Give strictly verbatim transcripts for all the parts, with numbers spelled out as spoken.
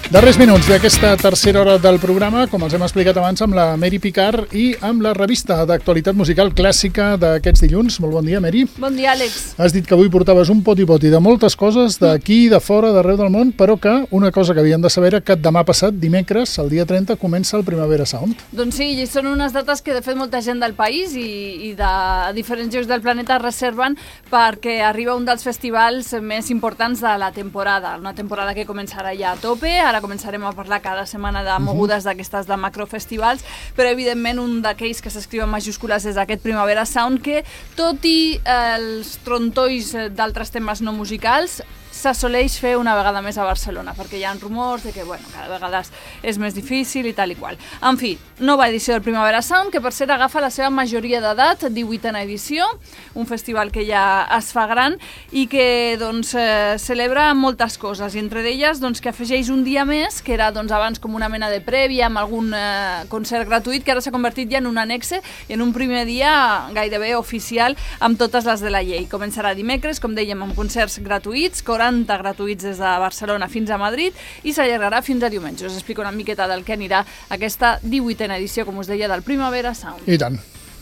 Darrers minuts d'aquesta tercera hora del programa, com els hem explicat abans, amb la Mary Picard i amb la revista d'actualitat musical clàssica d'aquests dilluns. Molt bon dia, Mary. Bon dia, Àlex. Has dit que avui portaves un poti-poti de moltes coses, d'aquí, de fora, d'arreu del món, però que una cosa que havien de saber era que demà passat, dimecres, el dia trenta, comença el Primavera Sound. Doncs sí, són unes dates que de fet molta gent del país i, i de diferents llocs del planeta reserven perquè arriba un dels festivals més importants de la temporada, una temporada que començarà ja a tope. Ara començarem a parlar cada setmana de mogudes d'aquestes de macrofestivals, però evidentment un d'aquells que s'escriu en majúscules és aquest Primavera Sound, que tot i els trontolls d'altres temes no musicals s'assoleix fer una vegada més a Barcelona, perquè hi ha rumors de que, bueno, cada vegada és més difícil i tal i qual. En fi, nova edició del Primavera Sound, que per cert agafa la seva majoria d'edat, divuitena edició, un festival que ja es fa gran i que, doncs, eh, celebra moltes coses, i entre elles, doncs, que afegeix un dia més, que era, doncs, abans com una mena de prèvia amb algun eh, concert gratuït, que ara s'ha convertit ja en un annexe i en un primer dia gairebé oficial amb totes les de la llei. Començarà dimecres, com dèiem, amb concerts gratuïts, quaranta gratuïts des de Barcelona fins a Madrid, i s'allargarà fins a diumenge. Us explico una miqueta del que anirà aquesta divuitena edició, com us deia, del Primavera Sound. I tant.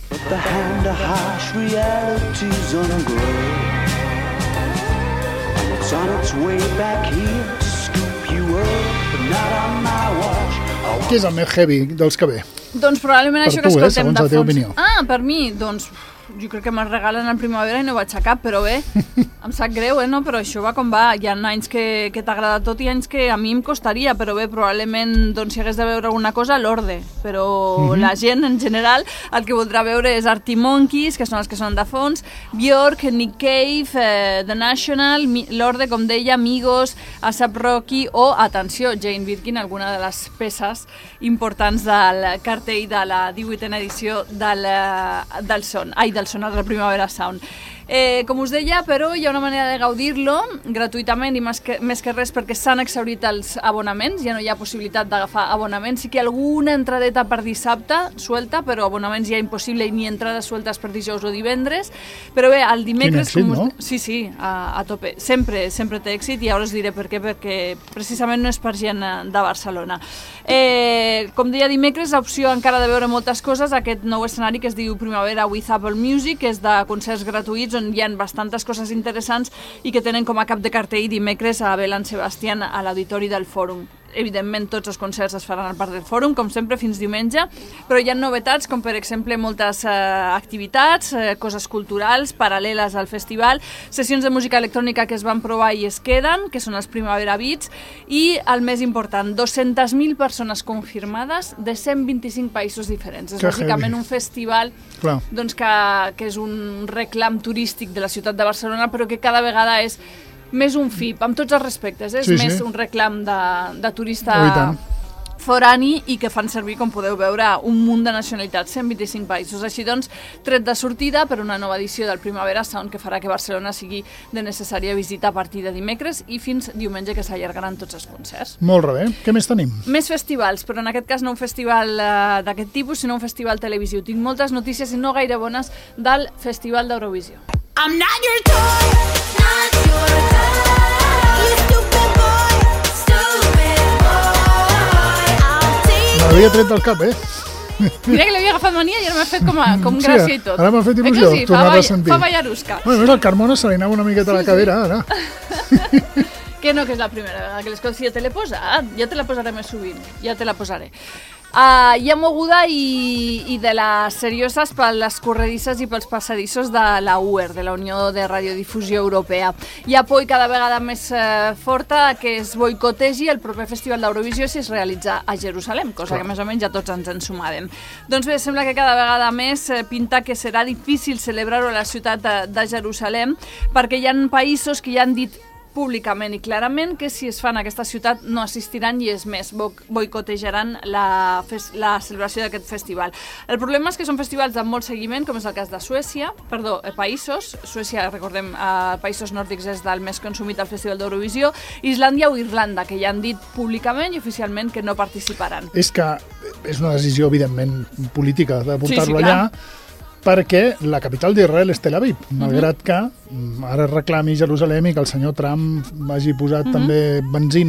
Què és el més heavy dels que ve? Doncs probablement per això tu, que escoltem eh, segons de la teva fons. opinió. Ah, per mi, doncs jo crec que me'l regalen al Primavera i no vaig a cap, però bé, em sap greu, eh, no? Però això va com va. Hi ha anys que, que t'agrada tot i anys que a mi em costaria, però bé, probablement, doncs, si hagués de veure alguna cosa, l'Orde. Però mm-hmm. la gent, en general, el que voldrà veure és Arctic Monkeys, que són els que sonen de fons, Björk, Nick Cave, eh, The National, l'Orde, com deia, Migos, A$ap Rocky o, atenció, Jane Birkin, alguna de les peces importants del cartell de la divuitena edició del, del Son. Ai, del sonar del Primavera Sound. Eh, com us deia, però hi ha una manera de gaudir-lo gratuïtament i més que, més que res perquè s'han exhaurit els abonaments, ja no hi ha possibilitat d'agafar abonaments, sí que alguna entradeta per dissabte suelta, però abonaments ja impossible i ni entrades sueltes per dijous o divendres, però bé, el dimecres... Quin èxit, com us... no? Sí, sí, a, a tope. Sempre, sempre té èxit i ara us diré per què, perquè precisament no és per gent de Barcelona. Eh, com deia, dimecres, l'opció encara de veure moltes coses, aquest nou escenari que es diu Primavera with Apple Music, que és de concerts gratuïts on hi ha bastantes coses interessants i que tenen com a cap de cartell dimecres a Bel Sebastián a l'auditori del Fòrum. Evidentment tots els concerts es faran al Parc del Fòrum, com sempre, fins diumenge, però hi ha novetats, com per exemple moltes eh, activitats, eh, coses culturals paral·leles al festival, sessions de música electrònica que es van provar i es queden, que són els Primavera Beats, i el més important, dues-centes mil persones confirmades de cent vint-i-cinc països diferents. És que bàsicament heavy. un festival doncs, que, que és un reclam turístic de la ciutat de Barcelona, però que cada vegada és més un F I P, amb tots els respectes, eh? És sí, més sí. un reclam de, de turista oh, forani i que fan servir, com podeu veure, un munt de nacionalitats, cent vint-i-cinc països. Així doncs, tret de sortida per una nova edició del Primavera Sound que farà que Barcelona sigui de necessària visita a partir de dimecres i fins diumenge, que s'allargaran tots els concerts. Molt bé. Què més tenim? Més festivals, però en aquest cas no un festival uh, d'aquest tipus, sinó un festival televisiu. Tinc moltes notícies i no gaire bones del Festival d'Eurovisió. I'm not your toy, not your toy, you stupid boy, stupid boy, I'll take... M'havia tret del cap, eh? Mira que l'havia agafat mania i ara m'ha fet com, a, com Sí, gràcia i tot. ara m'ha fet il·lusió sí? tornar-la a sentir. Fa ballarusca. Bueno, el Carmona se li anava una miqueta a la cadera, ara. Que no, que és la primera vegada que l'escolto. Si ja te l'he posat, ja te la posaré més sovint, ja te la posaré. Uh, hi ha moguda i, i de les serioses per les corredisses i pels passadissos de la U E R, de la Unió de Radiodifusió Europea. Hi ha por cada vegada més uh, forta que es boicotegi el proper Festival d'Eurovisió si es realitza a Jerusalem, cosa Clar. que més o menys ja tots ens en sumàvem. Doncs bé, sembla que cada vegada més uh, pinta que serà difícil celebrar-ho a la ciutat de, de Jerusalem, perquè hi ha països que ja han dit públicament i clarament que si es fan a aquesta ciutat no assistiran i és més, boicotejaran la, la celebració d'aquest festival. El problema és que són festivals amb molt seguiment, com és el cas de Suècia, perdó, eh, països, Suècia, recordem, eh, països nòrdics és del més consumit al Festival d'Eurovisió, Islàndia o Irlanda, que ja han dit públicament i oficialment que no participaran. És que és una decisió, evidentment, política de portar-lo sí, sí, allà, perquè la capital d'Israel és Tel Aviv, malgrat que ara reclami Jerusalem i que el senyor Trump hagi posat uh-huh. també benzina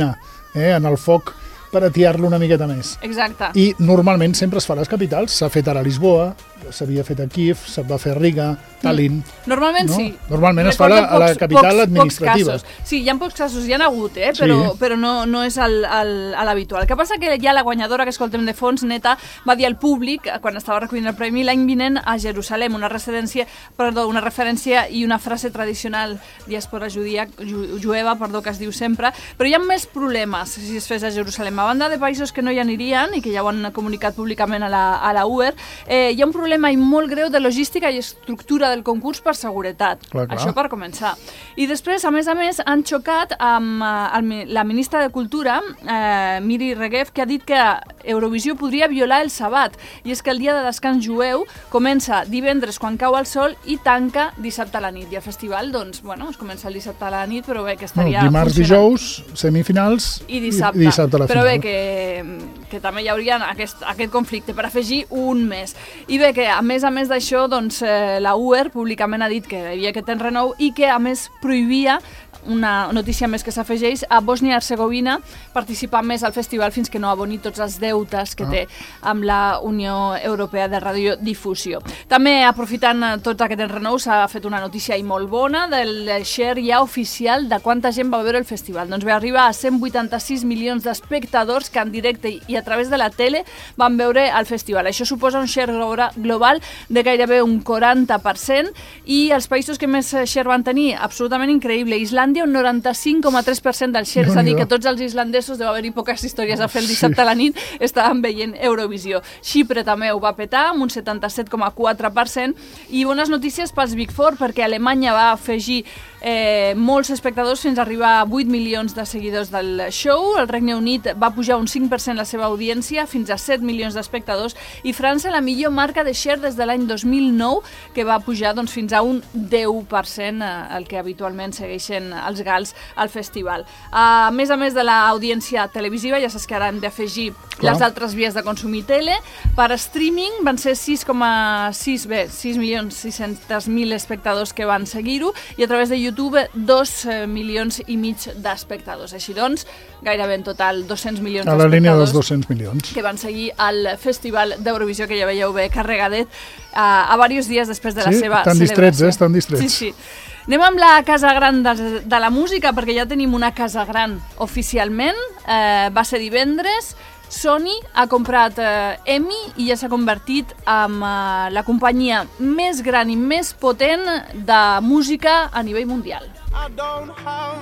eh, en el foc per atiar-lo una miqueta més. Exacte. I normalment sempre es fa a les capitals. S'ha fet ara a Lisboa, s'havia fet a Kíev, se'n va fer a Riga, Tallinn... Normalment no? sí. Normalment es fa a la, a la Recordo capital pocs, administrativa. Pocs casos. Sí, hi ha pocs casos, hi ha hagut, eh? però, Sí. però no, no és el- el- a l'habitual. El que passa que ja la guanyadora que escoltem de fons, Neta, va dir al públic, quan estava recollint el premi, l'any vinent a Jerusalem, una residència, perdó, una referència i una frase tradicional diàspora judia, ju, jueva, perdó, que es diu sempre, però hi ha més problemes si es fes a Jerusalem. A banda de països que no hi anirien i que ja ho han comunicat públicament a la, a la U E R, eh, hi ha un problema i molt greu de logística i estructura del concurs per seguretat. Clar, clar. Això per començar. I després, a més a més, han xocat amb eh, el, mi- la ministra de Cultura, eh, Miri Regev, que ha dit que Eurovisió podria violar el sabat. I és que el dia de descans jueu comença divendres quan cau el sol i tanca dissabte a la nit. I el festival, doncs, bueno, es comença el dissabte a la nit, però bé, que No, estaria dimarts, funcionant. dijous, semifinals I dissabte. i dissabte a la Però final. bé, que, que també hi hauria aquest, aquest conflicte per afegir un mes. I bé, que a més a més d'això, doncs, eh, la U E R públicament ha dit que hi havia aquest temps renou i que a més prohibia una notícia més que s'afegeix a Bòsnia i Hercegovina participar més al festival fins que no aboni tots els deutes que Ah. té amb la Unió Europea de Radiodifusió. També, aprofitant eh, tot aquest enrenou, s'ha fet una notícia i molt bona del share ja oficial de quanta gent va veure el festival. Doncs va arribar a cent vuitanta-sis milions d'espectadors que en directe i a través de la tele van veure el festival. Això suposa un share globra- global de gairebé un quaranta per cent i els països que més eh, share van tenir, absolutament increïble. Islàndia, un noranta-cinc coma tres per cent del share, és a dir, Déu-n'hi-do. que tots els islandesos, deu haver-hi poques històries a fer el dissabte a la nit, estaven veient Eurovisió. Xipre també ho va petar, amb un setanta-set coma quatre per cent, i bones notícies pels Big Four, perquè Alemanya va afegir eh, molts espectadors fins a arribar a vuit milions de seguidors del show, el Regne Unit va pujar un cinc per cent la seva audiència, fins a set milions d'espectadors, i França la millor marca de share des de l'any dos mil nou, que va pujar doncs, fins a un deu per cent, eh, el que habitualment segueixen els gals al festival. A més a més de l'audiència televisiva, ja saps que ara hem d'afegir Clar. les altres vies de consumir tele. Per streaming van ser sis coma sis, bé, sis milions sis-cents mil espectadors que van seguir-ho, i a través de YouTube dos eh, milions i mig d'espectadors. Així doncs, gairebé en total dos-cents milions A la línia dels d'espectadors dos-cents milions. que van seguir al Festival d'Eurovisió, que ja veieu bé carregadet, uh, a diversos dies després de la Sí, seva tan celebració. distrets, eh? Estan distrets. Sí, sí. Anem amb la Casa Gran de, de la música, perquè ja tenim una Casa Gran oficialment. Eh, va ser divendres. Sony ha comprat eh, EMI i ja s'ha convertit en eh, la companyia més gran i més potent de música a nivell mundial. I don't have.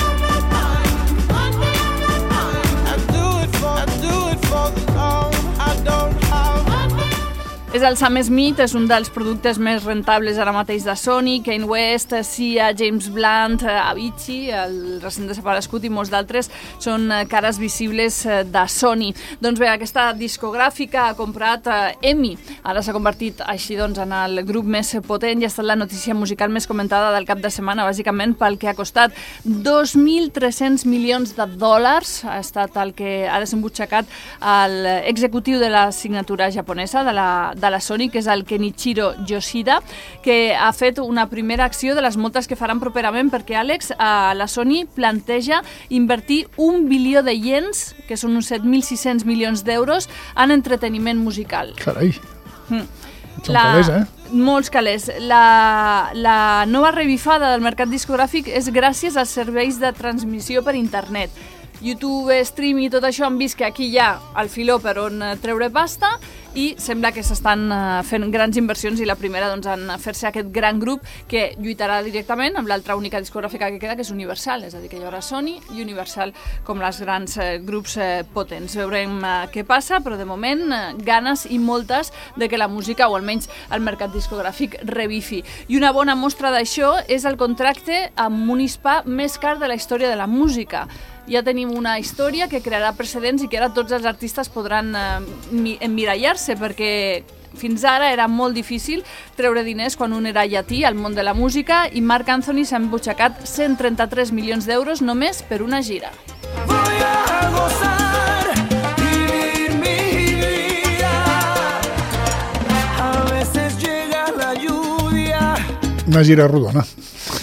I do it for, I do it for the love. I don't have. És el Sam Smith, és un dels productes més rentables ara mateix de Sony. Kanye West, Sia, James Blunt, Avicii, el recent desaparegut i molts d'altres són eh, cares visibles eh, de Sony. Doncs bé, aquesta discogràfica ha comprat eh, EMI. Ara s'ha convertit així doncs en el grup més potent i ha estat la notícia musical més comentada del cap de setmana, bàsicament pel que ha costat dos mil tres-cents milions de dòlars. Ha estat el que ha desembutxacat l'executiu de la signatura japonesa de la, de la Sony, que és el Kenichiro Yoshida, que ha fet una primera acció de les moltes que faran properament, perquè, Àlex, a la Sony planteja invertir un bilió de iens, que són uns set mil sis-cents milions d'euros, en entreteniment musical. Carai, Mm. són calés, eh? Molts calés. La, la nova revifada del mercat discogràfic és gràcies als serveis de transmissió per internet. YouTube, stream i tot això han vist que aquí hi ha el filó per on eh, treure pasta i sembla que s'estan eh, fent grans inversions, i la primera doncs, en fer-se aquest gran grup que lluitarà directament amb l'altra única discogràfica que queda, que és Universal, és a dir, que hi haurà Sony i Universal com les grans eh, grups eh, potents. Veurem eh, què passa, però de moment eh, ganes i moltes de que la música, o almenys el mercat discogràfic, revifi. I una bona mostra d'això és el contracte amb un hispà més car de la història de la música. Ja tenim una història que crearà precedents i que ara tots els artistes podran eh, emmirallar-se, perquè fins ara era molt difícil treure diners quan un era llatí al món de la música, i Marc Anthony s'ha embutxacat cent trenta-tres milions d'euros només per una gira. Voy a gozar, vivir mi vida. A veces llega la lluvia. Una gira rodona.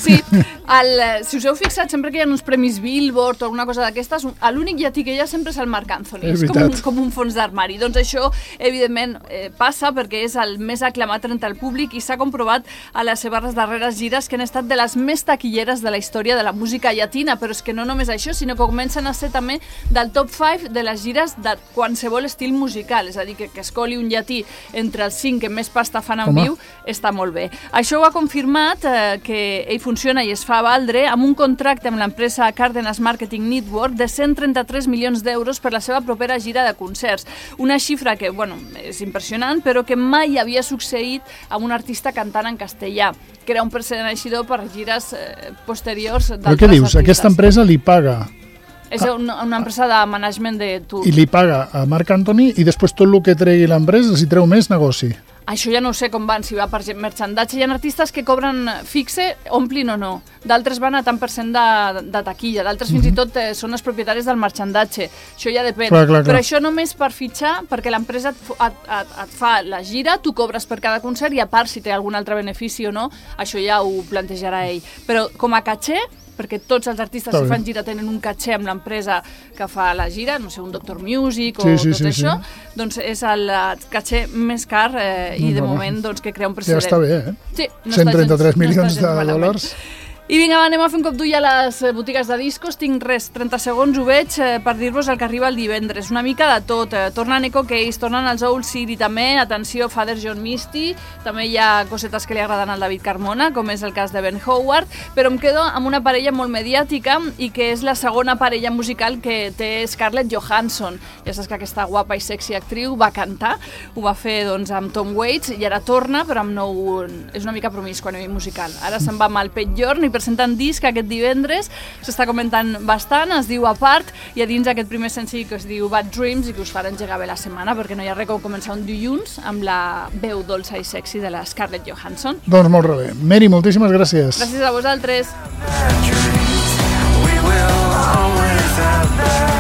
Sí, el, si us heu fixat, sempre que hi ha uns premis Billboard o alguna cosa d'aquestes, l'únic llatí que hi ha sempre és el Marc Anthony. És És com un, veritat. com un fons d'armari. Doncs això, evidentment, eh, passa perquè és el més aclamat entre el públic i s'ha comprovat a les seves darreres gires que han estat de les més taquilleres de la història de la música llatina, però és que no només això, sinó que comencen a ser també del top cinc de les gires de qualsevol estil musical, és a dir, que, que escolli un llatí entre els cinc que més pasta fan en Home. viu, està molt bé. Això ho ha confirmat eh, que ell funciona i es fa valdre amb un contracte amb l'empresa Cardenas Marketing Network de cent trenta-tres milions d'euros per la seva propera gira de concerts. Una xifra que, bueno, és impressionant, però que mai havia succeït amb un artista cantant en castellà, que era un precedent eixidor per gires eh, posteriors d'altres Però què dius? artistes. Aquesta empresa li paga És una, una empresa de management de tour. i li paga a Marc Anthony i després tot el que tregui l'empresa, si treu més, negoci. Això ja no sé com van, si va per merchandatge. Hi ha artistes que cobren fixe, omplin o no. D'altres van a tant per cent de, de taquilla, d'altres fins i tot eh, són els propietaris del merchandatge. Això ja depèn. Clar, clar, clar. Però això només per fitxar, perquè l'empresa et, f- et, et, et fa la gira, tu cobres per cada concert i a part si té algun altre benefici o no, això ja ho plantejarà ell. Però com a caché, perquè tots els artistes Està que bé. fan gira tenen un caché amb l'empresa que fa la gira, no sé, un Doctor Music o Sí, sí, tot sí, això, sí. doncs és el eh, caché més car eh, i No, de no, no. moment doncs, que crea un Ja precedent. està bé, eh? Sí, no cent està trenta-tres gens- no milions està gens de malament. dòlars. I vinga, va, anem a fer un cop d'ull a les eh, botigues de discos. Tinc res, trenta segons ho veig eh, per dir-vos el que arriba el divendres. Una mica de tot. Eh, tornen Echo Case, tornen els Owl City també. Atenció, Father John Misty. També hi ha cosetes que li agraden al David Carmona, com és el cas de Ben Howard. Però em quedo amb una parella molt mediàtica i que és la segona parella musical que té Scarlett Johansson. Ja saps que aquesta guapa i sexy actriu va cantar. Ho va fer doncs, amb Tom Waits i ara torna, però amb nou... És una mica promiscua a nivell musical. Ara se'n va amb el Pet Yorn i presenten disc aquest divendres, s'està comentant bastant, es diu Apart, i a dins aquest primer senzill que es diu Bad Dreams i que us farà engegar bé la setmana, perquè no hi ha res com començar un dilluns amb la veu dolça i sexy de la Scarlett Johansson. Doncs molt bé. Mary, moltíssimes gràcies. Gràcies a vosaltres. We will always have that.